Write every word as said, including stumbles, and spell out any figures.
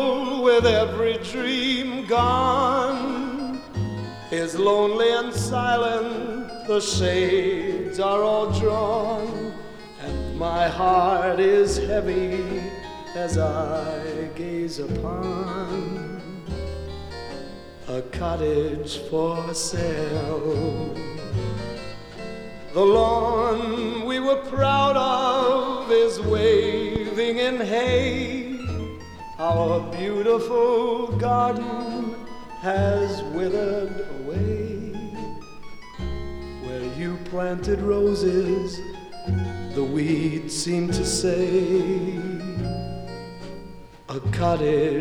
old with every dream gone, is lonely and silent, the shades are all drawn, and my heart is heavy as I gaze upon a cottage for sale. The lawn we were proud of is waving in hay. Our beautiful garden has withered away. Where you planted roses, the weeds seem to say, a cottage